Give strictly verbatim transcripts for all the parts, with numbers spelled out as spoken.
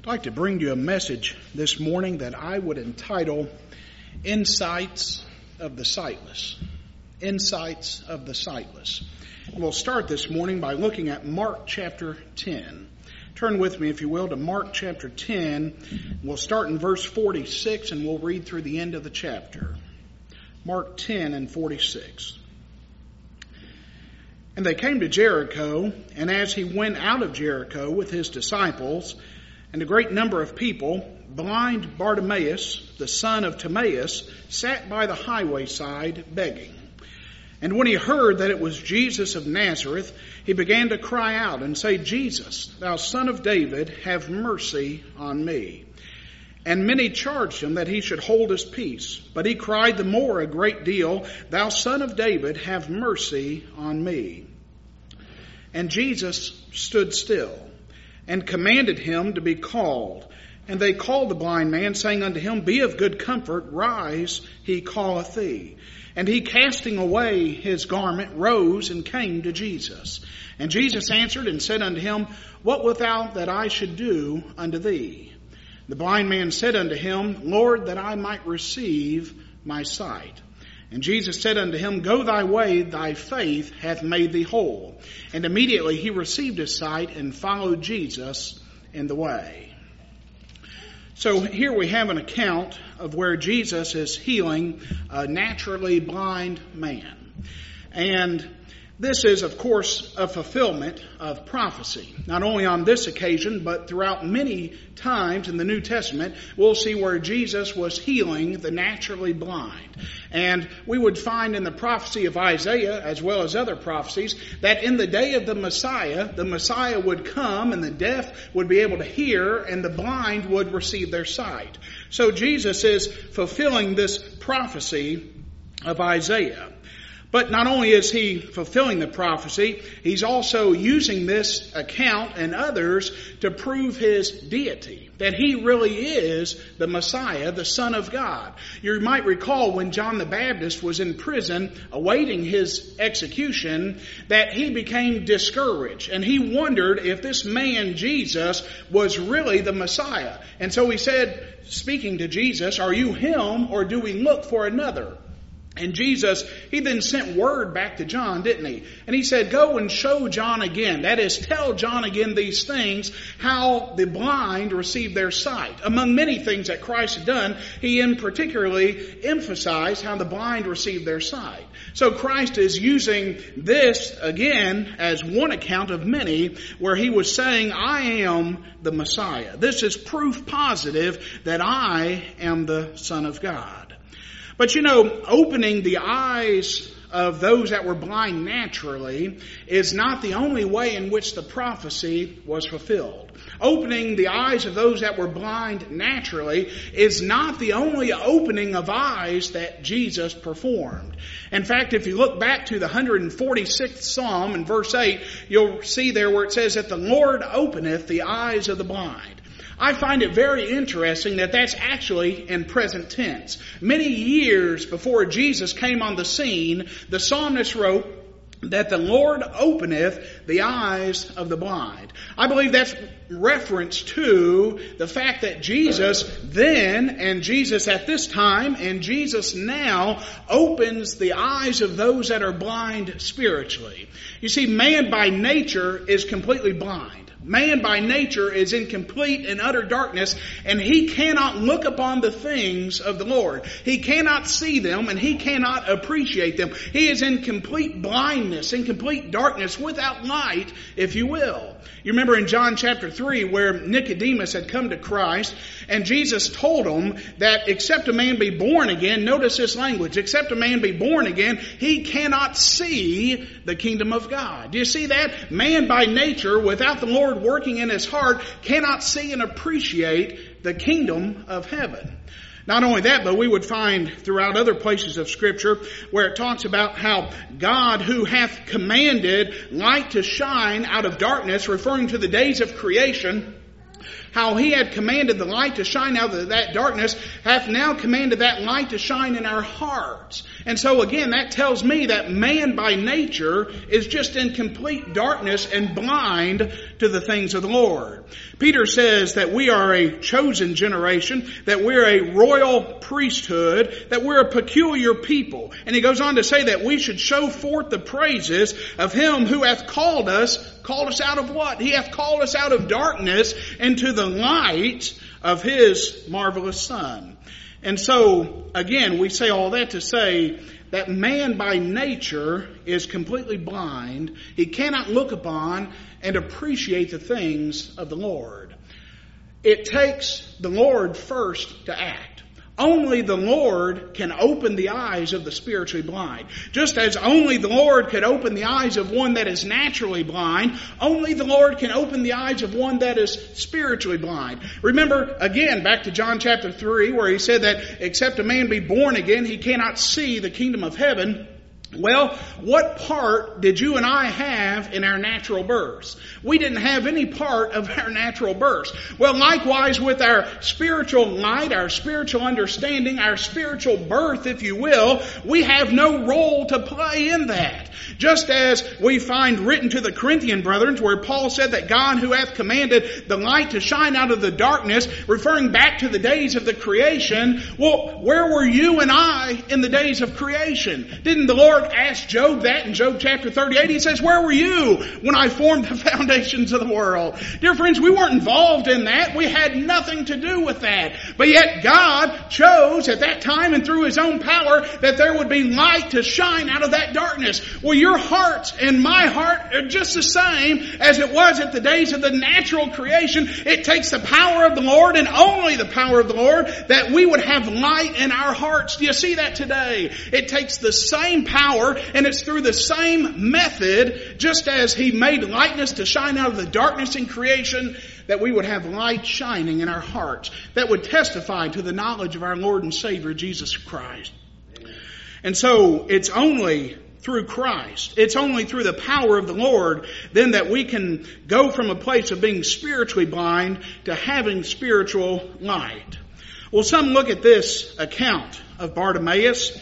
I'd like to bring you a message this morning that I would entitle Insights of the Sightless. Insights of the Sightless. And we'll start this morning by looking at Mark chapter ten. Turn with me, if you will, to Mark chapter ten. We'll start in verse forty-six and we'll read through the end of the chapter. Mark ten and forty-six. And they came to Jericho, and as he went out of Jericho with his disciples and a great number of people, blind Bartimaeus, the son of Timaeus, sat by the highway side begging. And when he heard that it was Jesus of Nazareth, he began to cry out and say, Jesus, thou son of David, have mercy on me. And many charged him that he should hold his peace. But he cried the more a great deal, Thou son of David, have mercy on me. And Jesus stood still and commanded him to be called. And they called the blind man, saying unto him, Be of good comfort, rise, he calleth thee. And he, casting away his garment, rose and came to Jesus. And Jesus answered and said unto him, What wilt thou that I should do unto thee? The blind man said unto him, Lord, that I might receive my sight. And Jesus said unto him, Go thy way, thy faith hath made thee whole. And immediately he received his sight and followed Jesus in the way. So here we have an account of where Jesus is healing a naturally blind man. And this is, of course, a fulfillment of prophecy. Not only on this occasion, but throughout many times in the New Testament, we'll see where Jesus was healing the naturally blind. And we would find in the prophecy of Isaiah, as well as other prophecies, that in the day of the Messiah, the Messiah would come and the deaf would be able to hear and the blind would receive their sight. So Jesus is fulfilling this prophecy of Isaiah. But not only is he fulfilling the prophecy, he's also using this account and others to prove his deity, that he really is the Messiah, the Son of God. You might recall when John the Baptist was in prison awaiting his execution, that he became discouraged and he wondered if this man Jesus was really the Messiah. And so he said, speaking to Jesus, Are you him, or do we look for another? And Jesus, he then sent word back to John, didn't he? And he said, Go and show John again. That is, tell John again these things, how the blind received their sight. Among many things that Christ had done, he in particularly emphasized how the blind received their sight. So Christ is using this again as one account of many where he was saying, I am the Messiah. This is proof positive that I am the Son of God. But you know, opening the eyes of those that were blind naturally is not the only way in which the prophecy was fulfilled. Opening the eyes of those that were blind naturally is not the only opening of eyes that Jesus performed. In fact, if you look back to the one hundred forty-sixth Psalm in verse eight, you'll see there where it says that the Lord openeth the eyes of the blind. I find it very interesting that that's actually in present tense. Many years before Jesus came on the scene, the psalmist wrote that the Lord openeth the eyes of the blind. I believe that's reference to the fact that Jesus then and Jesus at this time and Jesus now opens the eyes of those that are blind spiritually. You see, man by nature is completely blind. Man by nature is in complete and utter darkness, and he cannot look upon the things of the Lord. He cannot see them, and he cannot appreciate them. He is in complete blindness, in complete darkness, without light, if you will. You remember in John chapter three where Nicodemus had come to Christ, and Jesus told him that except a man be born again, notice this language, except a man be born again, he cannot see the kingdom of God. Do you see that? Man by nature, without the Lord working in his heart, cannot see and appreciate the kingdom of heaven. Not only that, but we would find throughout other places of Scripture where it talks about how God, who hath commanded light to shine out of darkness, referring to the days of creation, how he had commanded the light to shine out of that darkness, hath now commanded that light to shine in our hearts. And so again, that tells me that man by nature is just in complete darkness and blind to the things of the Lord. Peter says that we are a chosen generation, that we're a royal priesthood, that we're a peculiar people. And he goes on to say that we should show forth the praises of him who hath called us, called us out of what? He hath called us out of darkness into the light of his marvelous Son. And so, again, we say all that to say that man by nature is completely blind. He cannot look upon and appreciate the things of the Lord. It takes the Lord first to act. Only the Lord can open the eyes of the spiritually blind. Just as only the Lord could open the eyes of one that is naturally blind, only the Lord can open the eyes of one that is spiritually blind. Remember, again, back to John chapter three, where he said that except a man be born again, he cannot see the kingdom of heaven. Well, what part did you and I have in our natural births? We didn't have any part of our natural births. Well, likewise with our spiritual light, our spiritual understanding, our spiritual birth, if you will, we have no role to play in that. Just as we find written to the Corinthian brethren, where Paul said that God who hath commanded the light to shine out of the darkness, referring back to the days of the creation, well, where were you and I in the days of creation? Didn't the Lord ask Job that in Job chapter thirty-eight? He says, where were you when I formed the foundations of the world? Dear friends, we weren't involved in that. We had nothing to do with that. But yet God chose at that time and through his own power that there would be light to shine out of that darkness. Well, your heart and my heart are just the same as it was at the days of the natural creation. It takes the power of the Lord and only the power of the Lord that we would have light in our hearts. Do you see that today? It takes the same power, and it's through the same method, just as he made lightness to shine out of the darkness in creation, that we would have light shining in our hearts that would testify to the knowledge of our Lord and Savior Jesus Christ. And so it's only through Christ, it's only through the power of the Lord then that we can go from a place of being spiritually blind to having spiritual light. Well, some look at this account of Bartimaeus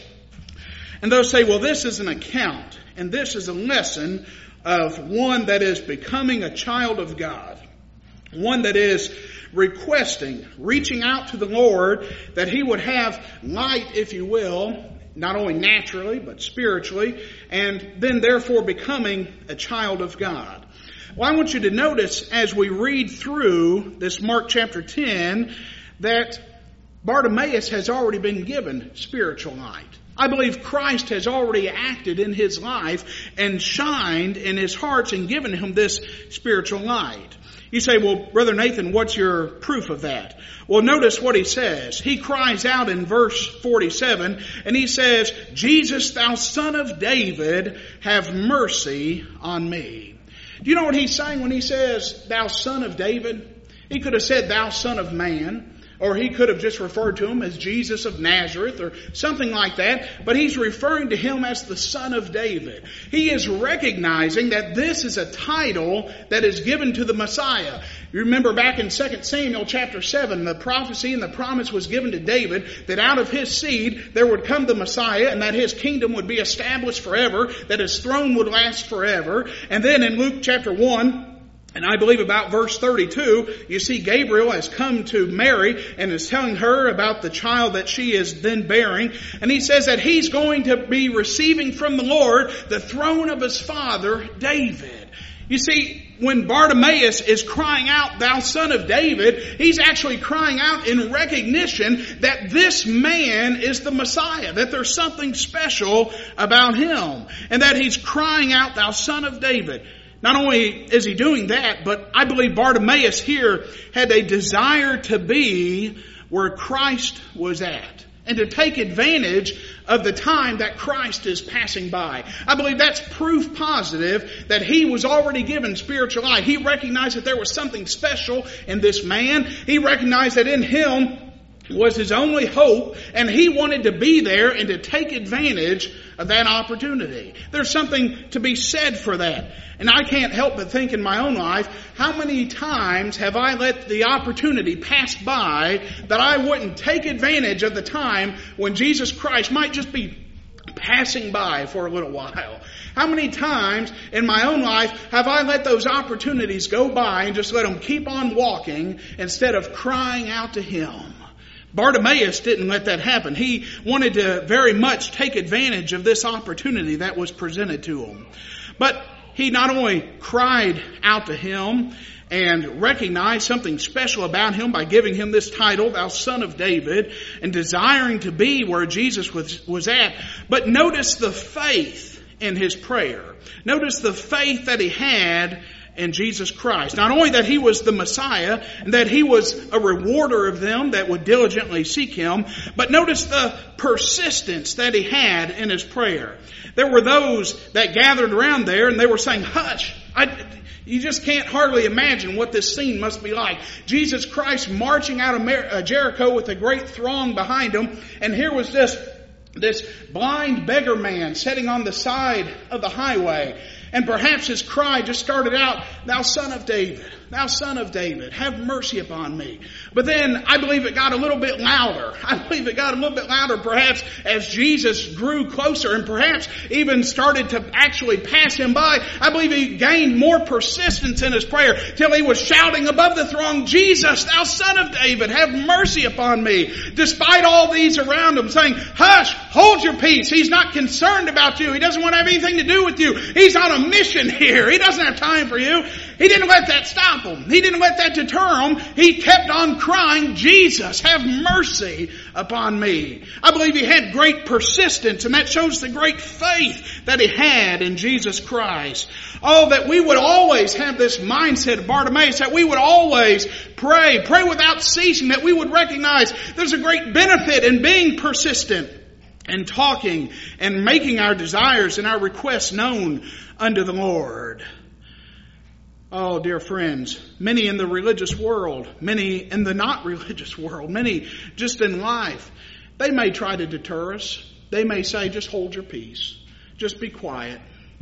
and they'll say, well, this is an account and this is a lesson of one that is becoming a child of God. One that is requesting, reaching out to the Lord that he would have light, if you will, not only naturally but spiritually, and then therefore becoming a child of God. Well, I want you to notice as we read through this Mark chapter ten that Bartimaeus has already been given spiritual light. I believe Christ has already acted in his life and shined in his hearts and given him this spiritual light. You say, well, Brother Nathan, what's your proof of that? Well, notice what he says. He cries out in verse forty-seven, and he says, Jesus, thou son of David, have mercy on me. Do you know what he's saying when he says, thou son of David? He could have said, thou son of man. Or he could have just referred to him as Jesus of Nazareth or something like that. But he's referring to him as the Son of David. He is recognizing that this is a title that is given to the Messiah. You remember back in Second Samuel chapter seven, the prophecy and the promise was given to David that out of his seed there would come the Messiah and that his kingdom would be established forever, that his throne would last forever. And then in Luke chapter one, and I believe about verse thirty-two, you see Gabriel has come to Mary and is telling her about the child that she is then bearing. And he says that he's going to be receiving from the Lord the throne of his father, David. You see, when Bartimaeus is crying out, thou son of David, he's actually crying out in recognition that this man is the Messiah, that there's something special about him, and that he's crying out, thou son of David. Not only is he doing that, but I believe Bartimaeus here had a desire to be where Christ was at and to take advantage of the time that Christ is passing by. I believe that's proof positive that he was already given spiritual light. He recognized that there was something special in this man. He recognized that in him was his only hope, and he wanted to be there and to take advantage of that opportunity. There's something to be said for that. And I can't help but think in my own life, how many times have I let the opportunity pass by that I wouldn't take advantage of the time when Jesus Christ might just be passing by for a little while? How many times in my own life have I let those opportunities go by and just let them keep on walking instead of crying out to Him? Bartimaeus didn't let that happen. He wanted to very much take advantage of this opportunity that was presented to him. But he not only cried out to Him and recognized something special about Him by giving Him this title, Thou Son of David, and desiring to be where Jesus was, was at. But notice the faith in his prayer. Notice the faith that he had in Jesus Christ. Not only that He was the Messiah, and that He was a rewarder of them that would diligently seek Him, but notice the persistence that he had in his prayer. There were those that gathered around there, and they were saying, hush! I... You just can't hardly imagine what this scene must be like. Jesus Christ marching out of Jericho with a great throng behind Him. And here was this, this blind beggar man sitting on the side of the highway. And perhaps his cry just started out, Thou Son of David, Thou Son of David, have mercy upon me. But then I believe it got a little bit louder. I believe it got a little bit louder perhaps as Jesus grew closer and perhaps even started to actually pass Him by. I believe he gained more persistence in his prayer till he was shouting above the throng, Jesus, Thou Son of David, have mercy upon me. Despite all these around him saying, hush, hold your peace. He's not concerned about you. He doesn't want to have anything to do with you. He's on a mission here. He doesn't have time for you. He didn't let that stop him. He didn't let that deter him. He kept on crying, Jesus, have mercy upon me. I believe he had great persistence, and that shows the great faith that he had in Jesus Christ. Oh, that we would always have this mindset of Bartimaeus, that we would always pray, pray without ceasing, that we would recognize there's a great benefit in being persistent and talking and making our desires and our requests known unto the Lord. Oh, dear friends, many in the religious world, many in the not religious world, many just in life, they may try to deter us. They may say, just hold your peace. Just be quiet.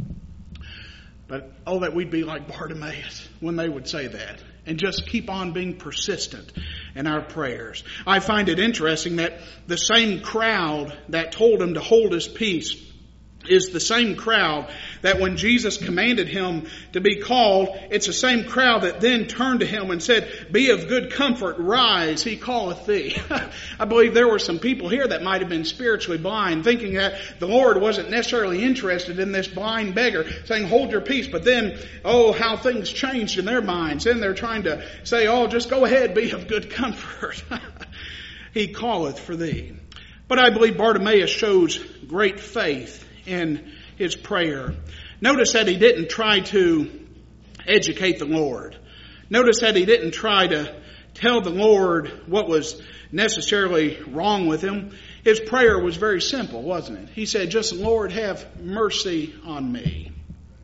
But oh, that we'd be like Bartimaeus when they would say that. And just keep on being persistent in our prayers. I find it interesting that the same crowd that told him to hold his peace is the same crowd that when Jesus commanded him to be called, it's the same crowd that then turned to him and said, be of good comfort, rise, he calleth thee. I believe there were some people here that might have been spiritually blind, thinking that the Lord wasn't necessarily interested in this blind beggar, saying, hold your peace. But then, oh, how things changed in their minds. Then they're trying to say, oh, just go ahead, be of good comfort. He calleth for thee. But I believe Bartimaeus shows great faith in his prayer. Notice that he didn't try to educate the Lord. Notice that he didn't try to tell the Lord what was necessarily wrong with him. His prayer was very simple, wasn't it? He said, just, Lord, have mercy on me.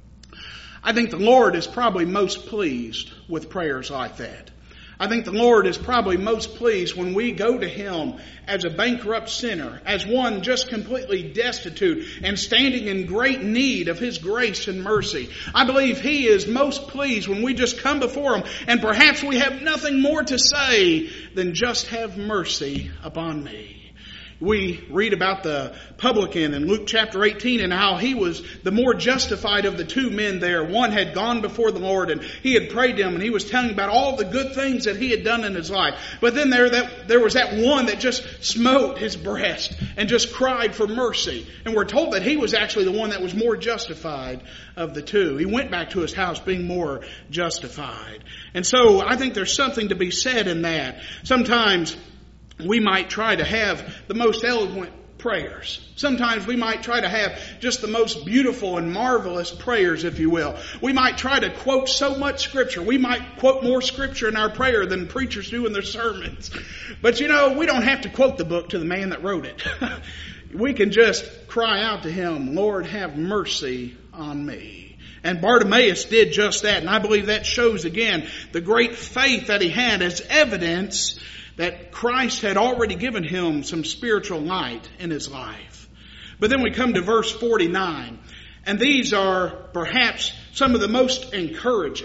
I think the Lord is probably most pleased with prayers like that. I think the Lord is probably most pleased when we go to Him as a bankrupt sinner, as one just completely destitute and standing in great need of His grace and mercy. I believe He is most pleased when we just come before Him and perhaps we have nothing more to say than just have mercy upon me. We read about the publican in Luke chapter eighteen and how he was the more justified of the two men there. One had gone before the Lord and he had prayed to Him and he was telling about all the good things that he had done in his life. But then there that there was that one that just smote his breast and just cried for mercy. And we're told that he was actually the one that was more justified of the two. He went back to his house being more justified. And so I think there's something to be said in that. Sometimes we might try to have the most eloquent prayers. Sometimes we might try to have just the most beautiful and marvelous prayers, if you will. We might try to quote so much Scripture. We might quote more Scripture in our prayer than preachers do in their sermons. But you know, we don't have to quote the book to the man that wrote it. We can just cry out to Him, Lord, have mercy on me. And Bartimaeus did just that. And I believe that shows again the great faith that he had as evidence that Christ had already given him some spiritual light in his life. But then we come to verse forty-nine. And these are perhaps some of the most encouraging,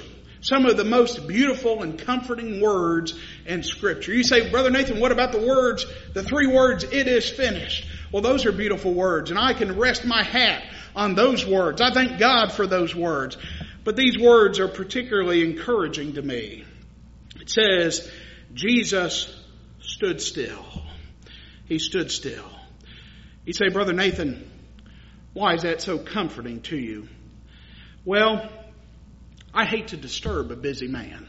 Some of the most beautiful and comforting words in Scripture. You say, Brother Nathan, what about the words, the three words, it is finished? Well, those are beautiful words, and I can rest my hat on those words. I thank God for those words. But these words are particularly encouraging to me. It says, Jesus stood still. He stood still. You say, Brother Nathan, why is that so comforting to you? Well, I hate to disturb a busy man.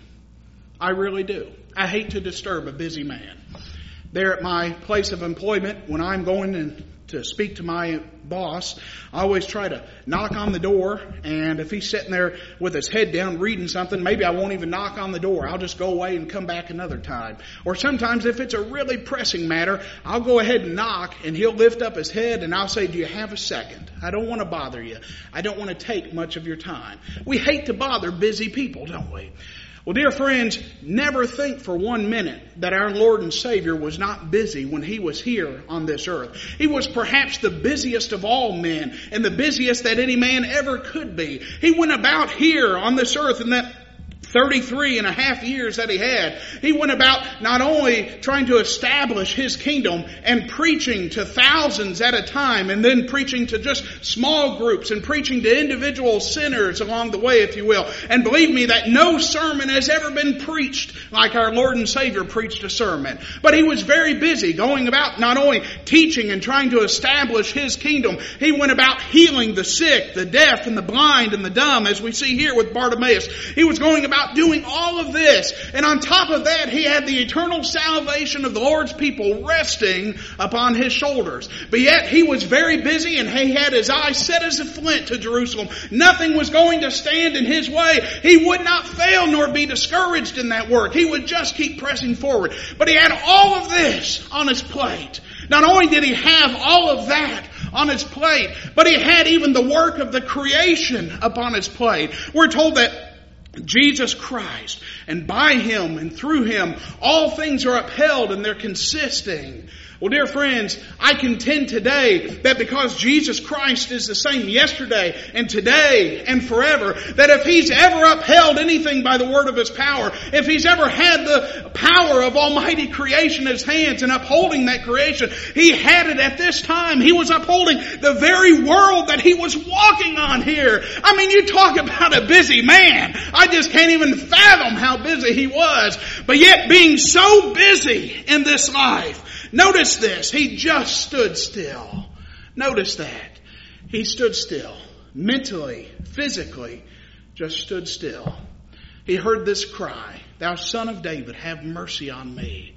I really do. I hate to disturb a busy man. There at my place of employment, when I'm going in to speak to my boss, I always try to knock on the door, and if he's sitting there with his head down reading something, maybe I won't even knock on the door. I'll just go away and come back another time. Or sometimes if it's a really pressing matter, I'll go ahead and knock, and he'll lift up his head, and I'll say, do you have a second? I don't want to bother you. I don't want to take much of your time. We hate to bother busy people, don't we? Well, dear friends, never think for one minute that our Lord and Savior was not busy when He was here on this earth. He was perhaps the busiest of all men, and the busiest that any man ever could be. He went about here on this earth in that thirty-three and a half years that He had. He went about not only trying to establish His kingdom and preaching to thousands at a time, and then preaching to just small groups and preaching to individual sinners along the way, if you will. And believe me, that no sermon has ever been preached like our Lord and Savior preached a sermon. But He was very busy going about not only teaching and trying to establish His kingdom. He went about healing the sick, the deaf, and the blind, and the dumb, as we see here with Bartimaeus. He was going about doing all of this. And on top of that, He had the eternal salvation of the Lord's people resting upon His shoulders. But yet He was very busy, and He had His eyes set as a flint to Jerusalem. Nothing was going to stand in His way. He would not fail nor be discouraged in that work. He would just keep pressing forward. But He had all of this on His plate. Not only did He have all of that on His plate, but He had even the work of the creation upon His plate. We're told that Jesus Christ, and by Him and through Him, all things are upheld and they're consisting. Well, dear friends, I contend today that because Jesus Christ is the same yesterday and today and forever, that if He's ever upheld anything by the word of His power, if He's ever had the power of almighty creation in His hands and upholding that creation, He had it at this time. He was upholding the very world that He was walking on here. I mean, you talk about a busy man. I just can't even fathom how busy He was. But yet being so busy in this life, notice this, He just stood still. Notice that. He stood still. Mentally, physically, just stood still. He heard this cry, Thou Son of David, have mercy on me.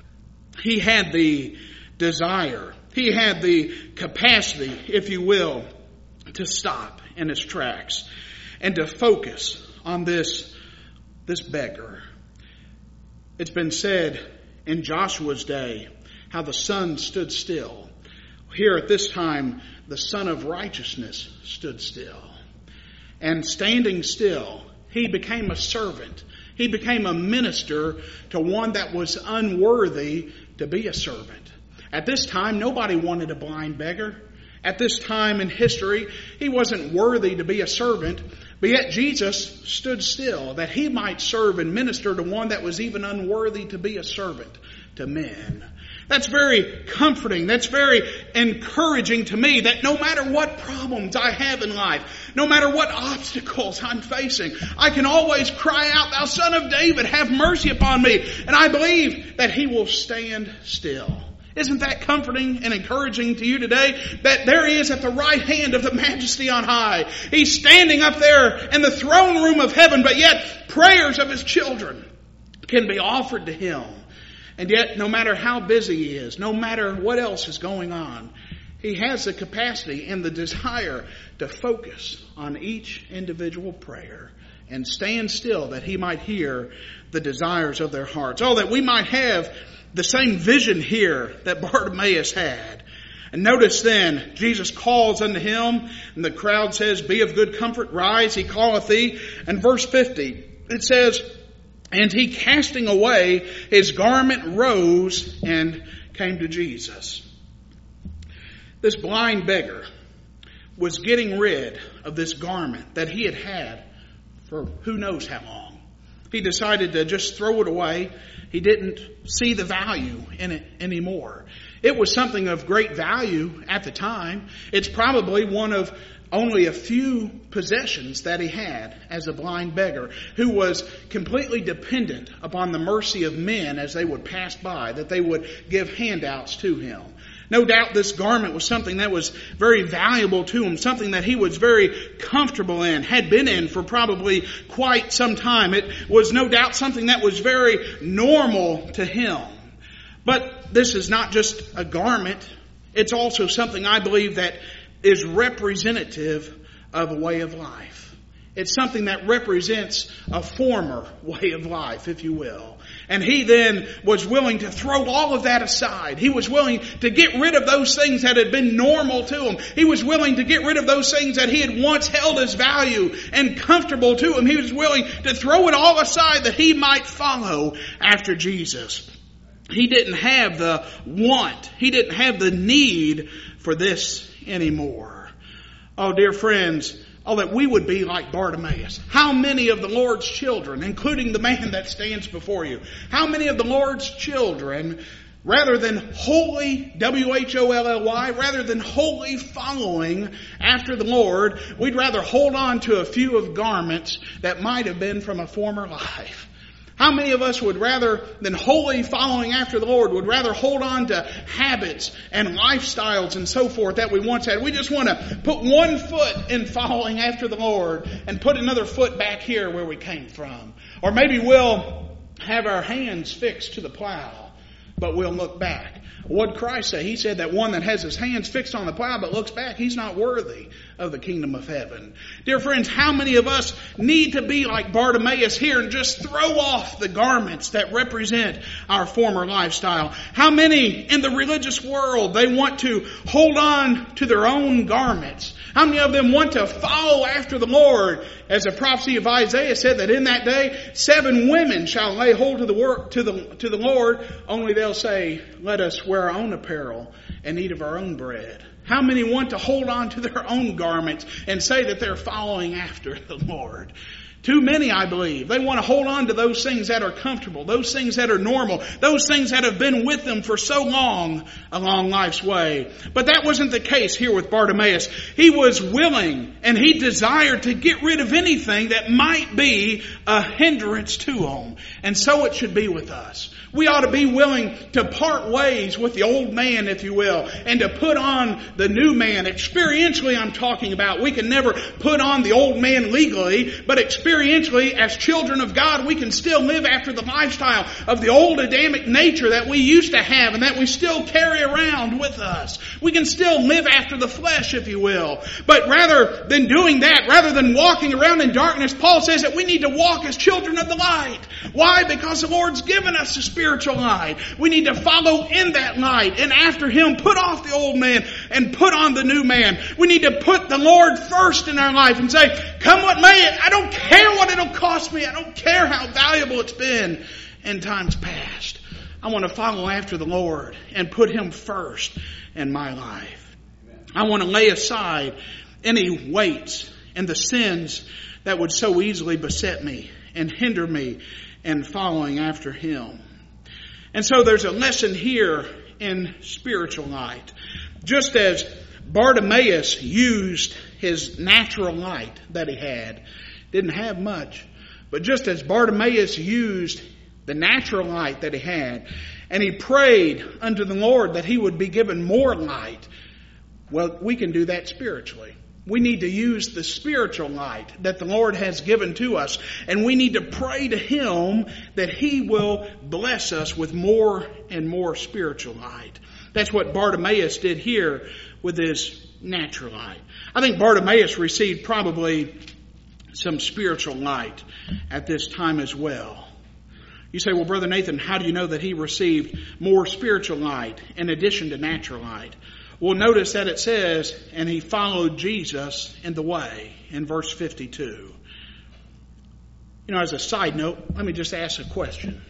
He had the desire, he had the capacity, if you will, to stop in his tracks and to focus on this, this beggar. It's been said in Joshua's day how the sun stood still. Here at this time, the Son of Righteousness stood still. And standing still, He became a servant. He became a minister to one that was unworthy to be a servant. At this time, nobody wanted a blind beggar. At this time in history, he wasn't worthy to be a servant. But yet Jesus stood still that He might serve and minister to one that was even unworthy to be a servant to men. That's very comforting. That's very encouraging to me that no matter what problems I have in life, no matter what obstacles I'm facing, I can always cry out, Thou Son of David, have mercy upon me. And I believe that He will stand still. Isn't that comforting and encouraging to you today? That there He is at the right hand of the Majesty on high. He's standing up there in the throne room of heaven, but yet prayers of His children can be offered to Him. And yet, no matter how busy He is, no matter what else is going on, He has the capacity and the desire to focus on each individual prayer and stand still that He might hear the desires of their hearts. Oh, that we might have the same vision here that Bartimaeus had. And notice then, Jesus calls unto him, and the crowd says, Be of good comfort, rise, He calleth thee. And verse fifty, it says, And he, casting away his garment, rose and came to Jesus. This blind beggar was getting rid of this garment that he had had for who knows how long. He decided to just throw it away. He didn't see the value in it anymore. It was something of great value at the time. It's probably one of only a few possessions that he had as a blind beggar who was completely dependent upon the mercy of men as they would pass by, that they would give handouts to him. No doubt this garment was something that was very valuable to him, something that he was very comfortable in, had been in for probably quite some time. It was no doubt something that was very normal to him. But this is not just a garment. It's also something I believe that is representative of a way of life. It's something that represents a former way of life, if you will. And he then was willing to throw all of that aside. He was willing to get rid of those things that had been normal to him. He was willing to get rid of those things that he had once held as value and comfortable to him. He was willing to throw it all aside that he might follow after Jesus. He didn't have the want. He didn't have the need for this anymore. Oh, dear friends, oh, that we would be like Bartimaeus. How many of the Lord's children, including the man that stands before you, how many of the Lord's children, rather than wholly, W H O L L Y, rather than wholly following after the Lord, we'd rather hold on to a few of garments that might have been from a former life? How many of us would rather than wholly following after the Lord, would rather hold on to habits and lifestyles and so forth that we once had? We just want to put one foot in following after the Lord and put another foot back here where we came from. Or maybe we'll have our hands fixed to the plow, but we'll look back. What did Christ say? He said that one that has his hands fixed on the plow but looks back, he's not worthy of the kingdom of heaven. Dear friends, how many of us need to be like Bartimaeus here and just throw off the garments that represent our former lifestyle? How many in the religious world, they want to hold on to their own garments? How many of them want to follow after the Lord? As the prophecy of Isaiah said, that in that day, seven women shall lay hold to the work to the to the Lord, only they'll say, let us wear our own apparel and eat of our own bread. How many want to hold on to their own garments and say that they're following after the Lord? Too many, I believe. They want to hold on to those things that are comfortable, those things that are normal, those things that have been with them for so long along life's way. But that wasn't the case here with Bartimaeus. He was willing and he desired to get rid of anything that might be a hindrance to him. And so it should be with us. We ought to be willing to part ways with the old man, if you will, and to put on the new man. Experientially, I'm talking about. We can never put on the old man legally, but experientially, as children of God, we can still live after the lifestyle of the old Adamic nature that we used to have and that we still carry around with us. We can still live after the flesh, if you will. But rather than doing that, rather than walking around in darkness, Paul says that we need to walk as children of the light. Why? Because the Lord's given us a spiritual light. We need to follow in that light and after Him put off the old man and put on the new man. We need to put the Lord first in our life and say, come what may, I don't care what it'll cost me. I don't care how valuable it's been in times past. I want to follow after the Lord and put Him first in my life. I want to lay aside any weights and the sins that would so easily beset me and hinder me in following after Him. And so there's a lesson here in spiritual light. Just as Bartimaeus used his natural light that he had, didn't have much, but just as Bartimaeus used the natural light that he had, and he prayed unto the Lord that he would be given more light, well, we can do that spiritually. We need to use the spiritual light that the Lord has given to us. And we need to pray to Him that He will bless us with more and more spiritual light. That's what Bartimaeus did here with his natural light. I think Bartimaeus received probably some spiritual light at this time as well. You say, well, Brother Nathan, how do you know that he received more spiritual light in addition to natural light? Well, notice that it says, and he followed Jesus in the way, in verse fifty-two. You know, as a side note, let me just ask a question.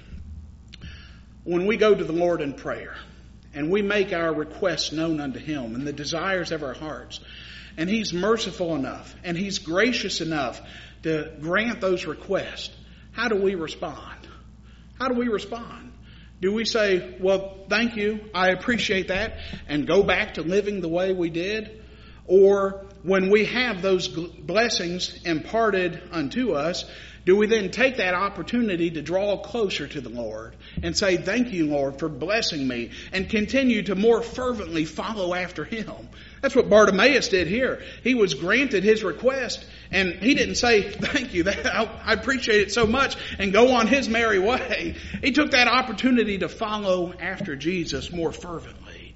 When we go to the Lord in prayer, and we make our requests known unto Him, and the desires of our hearts, and He's merciful enough, and He's gracious enough to grant those requests, how do we respond? How do we respond? Do we say, well, thank you, I appreciate that, and go back to living the way we did? Or when we have those blessings imparted unto us, do we then take that opportunity to draw closer to the Lord and say, thank you, Lord, for blessing me, and continue to more fervently follow after Him? That's what Bartimaeus did here. He was granted his request, and he didn't say, thank you, that, I appreciate it so much, and go on his merry way. He took that opportunity to follow after Jesus more fervently.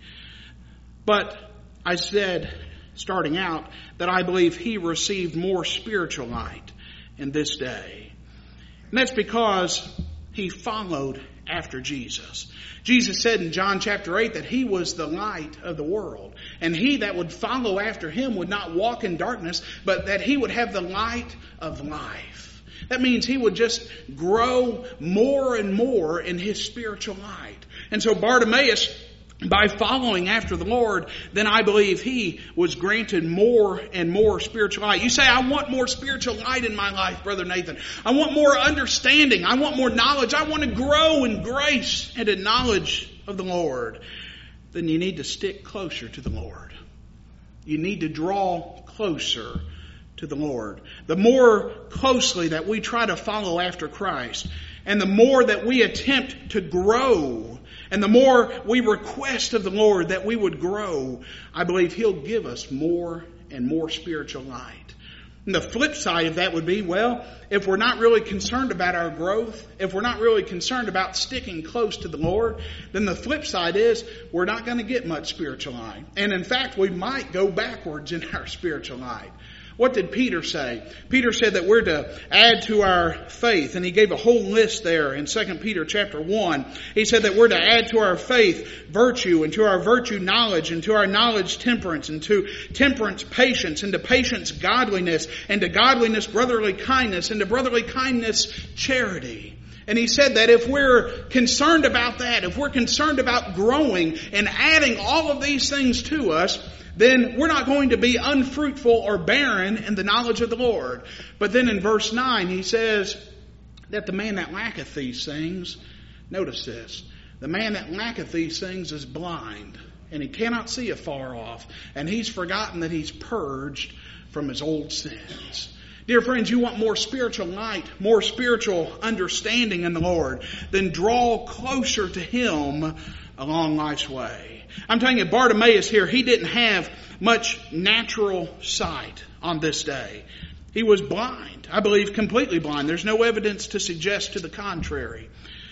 But I said, starting out, that I believe he received more spiritual light in this day. And that's because he followed after Jesus. Jesus said in John chapter eight that he was the light of the world. And he that would follow after him would not walk in darkness, but that he would have the light of life. That means he would just grow more and more in his spiritual light. And so Bartimaeus, by following after the Lord, then I believe he was granted more and more spiritual light. You say, I want more spiritual light in my life, Brother Nathan. I want more understanding. I want more knowledge. I want to grow in grace and in knowledge of the Lord. Then you need to stick closer to the Lord. You need to draw closer to the Lord. The more closely that we try to follow after Christ, and the more that we attempt to grow, and the more we request of the Lord that we would grow, I believe He'll give us more and more spiritual light. And the flip side of that would be, well, if we're not really concerned about our growth, if we're not really concerned about sticking close to the Lord, then the flip side is we're not going to get much spiritual light. And in fact, we might go backwards in our spiritual light. What did Peter say? Peter said that we're to add to our faith, and he gave a whole list there in Second Peter chapter one. He said that we're to add to our faith virtue, and to our virtue knowledge, and to our knowledge temperance, and to temperance patience, and to patience godliness, and to godliness brotherly kindness, and to brotherly kindness charity. And he said that if we're concerned about that, if we're concerned about growing and adding all of these things to us, then we're not going to be unfruitful or barren in the knowledge of the Lord. But then in verse nine, he says that the man that lacketh these things, notice this, the man that lacketh these things is blind, and he cannot see afar off, and he's forgotten that he's purged from his old sins. Dear friends, you want more spiritual light, more spiritual understanding in the Lord, then draw closer to Him along life's way. I'm telling you, Bartimaeus here, he didn't have much natural sight on this day. He was blind. I believe completely blind. There's no evidence to suggest to the contrary.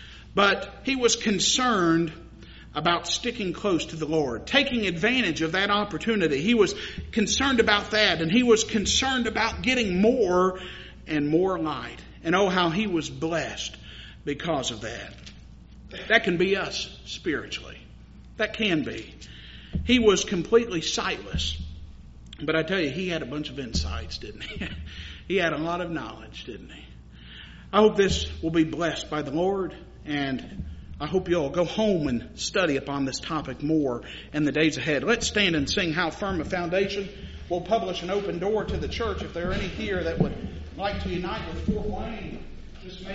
But he was concerned about sticking close to the Lord, taking advantage of that opportunity. He was concerned about that, and he was concerned about getting more and more light. And oh, how he was blessed because of that. That can be us spiritually. That can be. He was completely sightless. But I tell you, he had a bunch of insights, didn't he? He had a lot of knowledge, didn't he? I hope this will be blessed by the Lord, and I hope you'll go home and study upon this topic more in the days ahead. Let's stand and sing How Firm a Foundation. We'll publish an open door to the church. If there are any here that would like to unite with Fort Wayne, just make